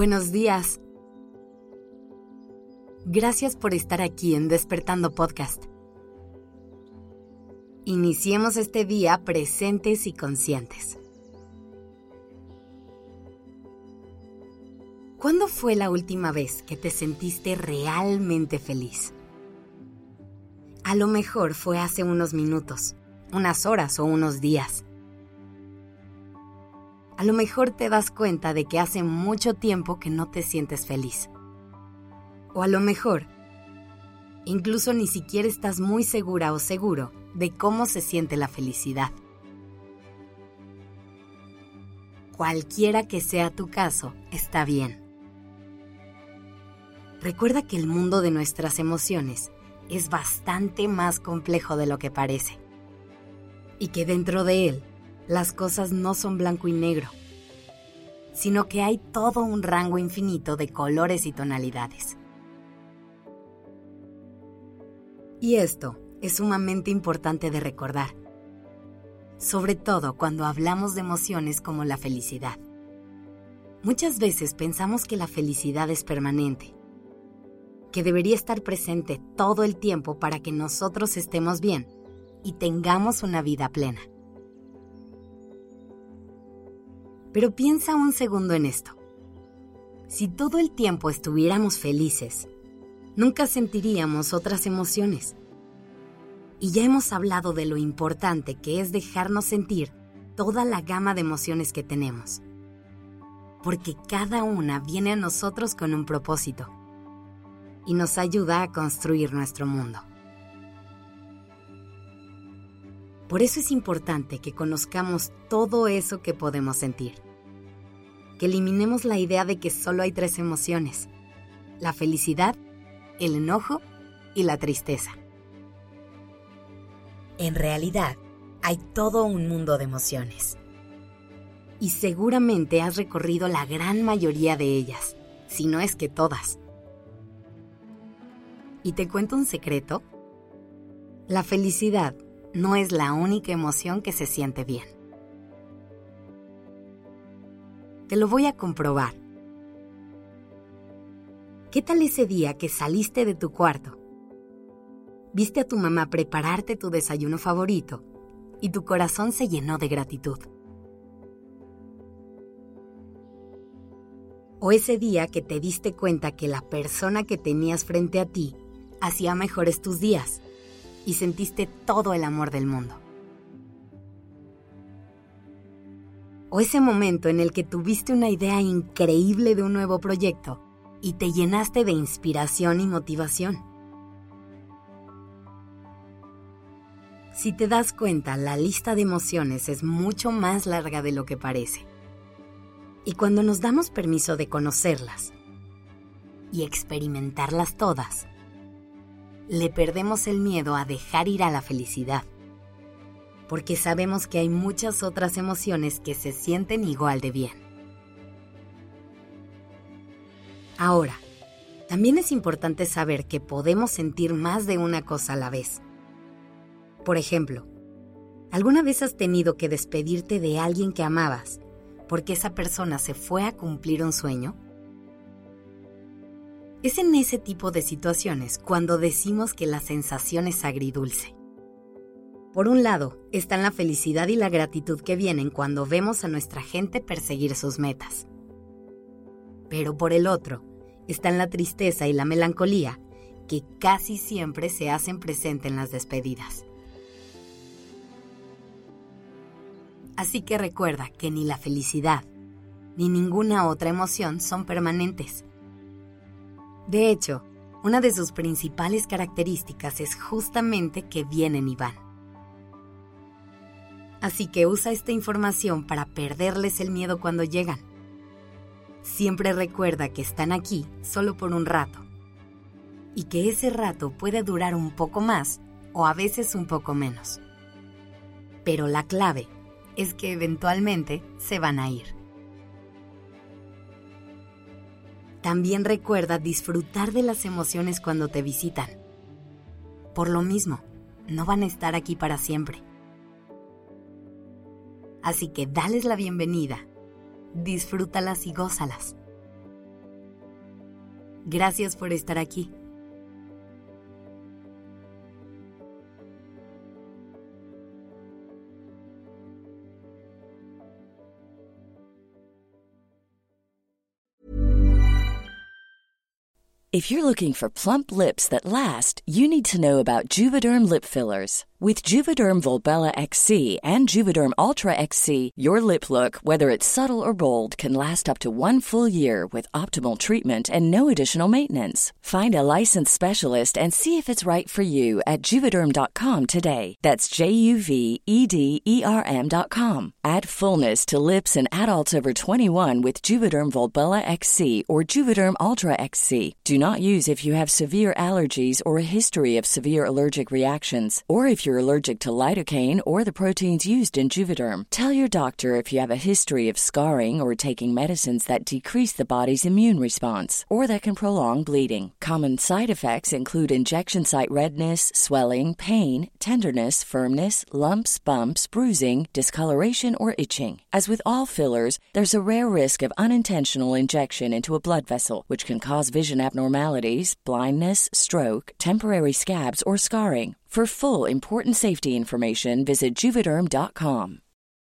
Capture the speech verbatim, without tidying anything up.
Buenos días. Gracias por estar aquí en Despertando Podcast. Iniciemos este día presentes y conscientes. ¿Cuándo fue la última vez que te sentiste realmente feliz? A lo mejor fue hace unos minutos, unas horas o unos días. A lo mejor te das cuenta de que hace mucho tiempo que no te sientes feliz. O a lo mejor, incluso ni siquiera estás muy segura o seguro de cómo se siente la felicidad. Cualquiera que sea tu caso, está bien. Recuerda que el mundo de nuestras emociones es bastante más complejo de lo que parece. Y que dentro de él, las cosas no son blanco y negro, sino que hay todo un rango infinito de colores y tonalidades. Y esto es sumamente importante de recordar, sobre todo cuando hablamos de emociones como la felicidad. Muchas veces pensamos que la felicidad es permanente, que debería estar presente todo el tiempo para que nosotros estemos bien y tengamos una vida plena. Pero piensa un segundo en esto. Si todo el tiempo estuviéramos felices, nunca sentiríamos otras emociones. Y ya hemos hablado de lo importante que es dejarnos sentir toda la gama de emociones que tenemos. Porque cada una viene a nosotros con un propósito y nos ayuda a construir nuestro mundo. Por eso es importante que conozcamos todo eso que podemos sentir. Que eliminemos la idea de que solo hay tres emociones: la felicidad, el enojo y la tristeza. En realidad, hay todo un mundo de emociones. Y seguramente has recorrido la gran mayoría de ellas, si no es que todas. ¿Y te cuento un secreto? La felicidad no es la única emoción que se siente bien. Te lo voy a comprobar. ¿Qué tal ese día que saliste de tu cuarto? Viste a tu mamá prepararte tu desayuno favorito y tu corazón se llenó de gratitud. O ese día que te diste cuenta que la persona que tenías frente a ti hacía mejores tus días y sentiste todo el amor del mundo. O ese momento en el que tuviste una idea increíble de un nuevo proyecto y te llenaste de inspiración y motivación. Si te das cuenta, la lista de emociones es mucho más larga de lo que parece. Y cuando nos damos permiso de conocerlas y experimentarlas todas, le perdemos el miedo a dejar ir a la felicidad, porque sabemos que hay muchas otras emociones que se sienten igual de bien. Ahora, también es importante saber que podemos sentir más de una cosa a la vez. Por ejemplo, ¿alguna vez has tenido que despedirte de alguien que amabas porque esa persona se fue a cumplir un sueño? Es en ese tipo de situaciones cuando decimos que la sensación es agridulce. Por un lado, están la felicidad y la gratitud que vienen cuando vemos a nuestra gente perseguir sus metas. Pero por el otro, están la tristeza y la melancolía que casi siempre se hacen presente en las despedidas. Así que recuerda que ni la felicidad ni ninguna otra emoción son permanentes. De hecho, una de sus principales características es justamente que vienen y van. Así que usa esta información para perderles el miedo cuando llegan. Siempre recuerda que están aquí solo por un rato y que ese rato puede durar un poco más o a veces un poco menos. Pero la clave es que eventualmente se van a ir. También recuerda disfrutar de las emociones cuando te visitan. Por lo mismo, no van a estar aquí para siempre. Así que dales la bienvenida, disfrútalas y gózalas. Gracias por estar aquí. If you're looking for plump lips that last, you need to know about Juvederm lip fillers. With Juvederm Volbella X C and Juvederm Ultra X C, your lip look, whether it's subtle or bold, can last up to one full year with optimal treatment and no additional maintenance. Find a licensed specialist and see if it's right for you at Juvederm dot com today. That's J U V E D E R M dot com. Add fullness to lips in adults over twenty-one with Juvederm Volbella X C or Juvederm Ultra X C. Do not use if you have severe allergies or a history of severe allergic reactions, or if you're allergic to lidocaine or the proteins used in Juvederm. Tell your doctor if you have a history of scarring or taking medicines that decrease the body's immune response or that can prolong bleeding. Common side effects include injection site redness, swelling, pain, tenderness, firmness, lumps, bumps, bruising, discoloration, or itching. As with all fillers, there's a rare risk of unintentional injection into a blood vessel, which can cause vision abnormalities, blindness, stroke, temporary scabs, or scarring. For full, important safety information, visit Juvederm dot com.